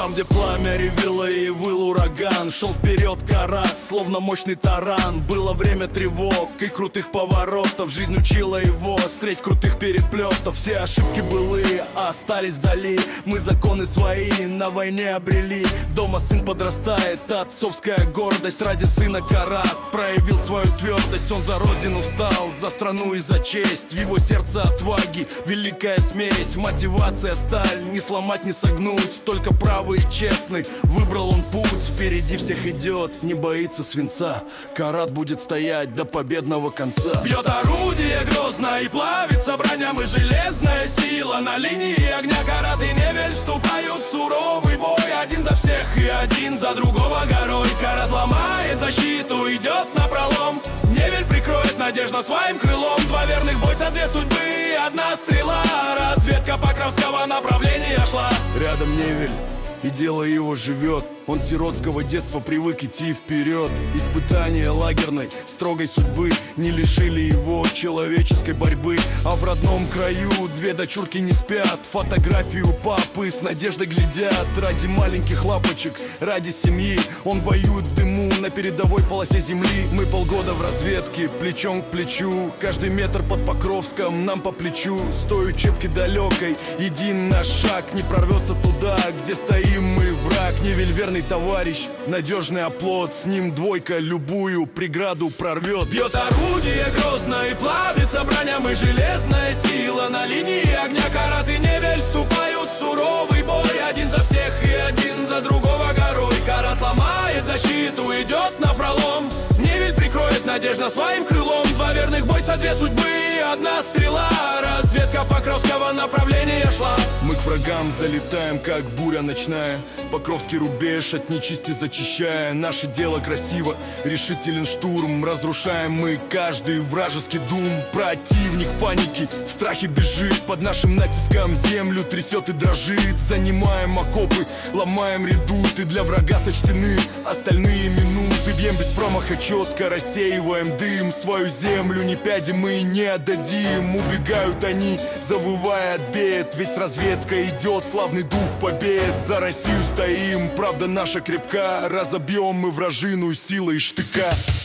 Там, где пламя ревело и выл ураган, шел вперед Карат, словно мощный таран. Было время тревог и крутых поворотов. Жизнь учила его встреть крутых переплетов. Все ошибки былые остались вдали. Мы законы свои на войне обрели. Дома сын подрастает, отцовская гордость. Ради сына Карат проявил свою твердость. Он за родину встал, за страну и за честь. В его сердце отваги, великая смесь. Мотивация сталь, не сломать, не согнуть. Только правый и честный выбрал он путь. Впереди всех идет, не боится свинца. Карат будет стоять до победного конца. Бьет орудие грозно и плавится броня. Мы железная сила на линии огня. Карат и Невель вступают в суровый бой. Один за всех и один за другого горой. Карат ломает защиту, идет напролом. Невель прикроет надежда своим крылом. Два верных бойца, две судьбы и одна стрела. Разведка Покровского направления шла. Рядом Невель, и дело его живет. Он с сиротского детства привык идти вперед. Испытания лагерной, строгой судьбы не лишили его человеческой борьбы. А в родном краю две дочурки не спят. Фотографию папы с надеждой глядят. Ради маленьких лапочек, ради семьи он воюет в дыму на передовой полосе земли. Мы полгода в разведке, плечом к плечу. Каждый метр под Покровском нам по плечу. С той учебки далекой, един наш шаг не прорвется туда, где стоим мы, враг. Невель верный товарищ, надежный оплот. С ним двойка любую преграду прорвет. Бьет орудие грозно и плавится броня. Мы железная сила на линии огня. Карат и Невель вступают в суровый бой. Один за всех и один за другого горой. Карат ломает защиту, идет напролом. Невель прикроет надежда своим крылом. Два верных бойца, две судьбы и одна стрела. Разведка Покровского направления шла. Мы к врагам залетаем, как буря ночная. Покровский рубеж от нечисти зачищая. Наше дело красиво, решителен штурм. Разрушаем мы каждый вражеский дум. Противник в панике, в страхе бежит. Под нашим натиском землю трясет и дрожит. Занимаем окопы, ломаем редуты. Для врага сочтены остальные минуты. Бьем без промаха четко, рассеиваем дым. Свою землю ни пяди мы не отдадим. Убегают они, завывая от бед. Ведь с разведкой идет славный дух побед. За Россию стоим, правда наша крепка. Разобьем мы вражину силой штыка.